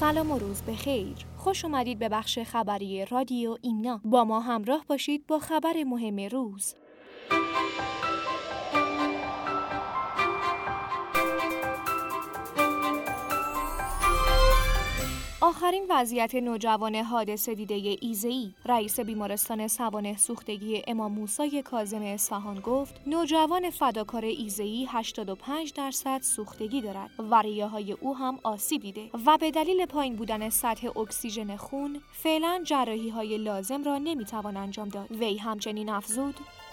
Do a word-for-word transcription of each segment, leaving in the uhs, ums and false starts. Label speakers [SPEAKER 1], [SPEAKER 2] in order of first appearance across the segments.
[SPEAKER 1] سلام و روز بخیر. خوش اومدید به بخش خبری رادیو ایمنا. با ما همراه باشید با خبر مهم روز. آخرین وضعیت نوجوان حادثه دیده ایزه‌ای. رئیس بیمارستان سوانح سوختگی امام موسی کاظم اصفهان گفت نوجوان فداکار ایزه‌ای هشتاد و پنج درصد سوختگی دارد و ریه‌های او هم آسیب دیده و به دلیل پایین بودن سطح اکسیژن خون فعلا جراحی‌های لازم را نمی‌توان انجام داد. وی همچنین افزود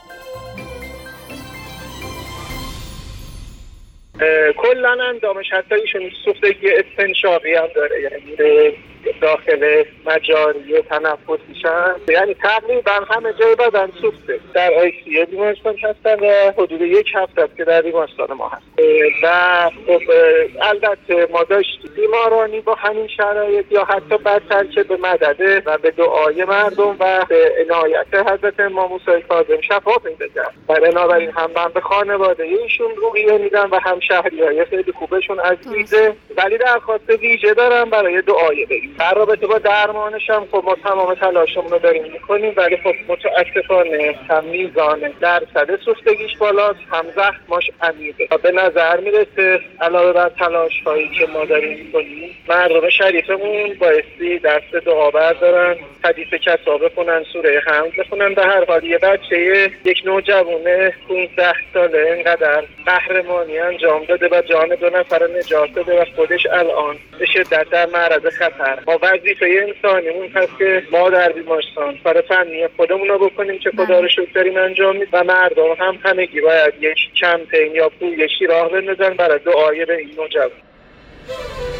[SPEAKER 2] کلن اندامش حتی ایشون سوختگی استنشاقی هم داره، یعنی داخل مجاری تنفسیشن، یعنی تقریبا همه جای بدن سوخته. در آی سی یو بیمارستان هستن و حدود یک هفته است که در بیمارستان ما هست و خب البته ما داشتیم بیمارانی با همین شرایط یا حتی بدتر که به مدده و به دعای مردم و به عنایت حضرت امام موسی کاظم شفا پیدا کرد. بنابراین هم من به خانواده ایشون روحیه میدم و هم شهریای خیلی خوبشون عزیزه، ولی درخواست ویژه دارم برای دعای بگیم. در رابطه با درمانش هم خب ما تمام تلاشمون رو داریم میکنیم، ولی خب متاسفانه هم میزان درصد سوختگیش بالاست، هم زخماش عمیقه و به نظر میرسه علاوه بر تلاش هایی که ما داریم میکنیم مردم شریفمون بایستی دست دعا بردارن، حدیث کسا بخونن، سوره حمد بخونن. به هر حال یه بچه یک نوجوانه پانزده ساله اینقدر قهرمانی انجام داده و جان دو نفر نجات داده و خودش الان به شدت در معرض خطر. ما وظیفه انسانیمون هست که ما در بیمارستان کار فنی خودمون رو بکنیم که خدا رو شکر داریم انجام میدیم و مردم هم همگی باید یک کمپین یا پویشی راه بندازن برای دعای به این نوجوان.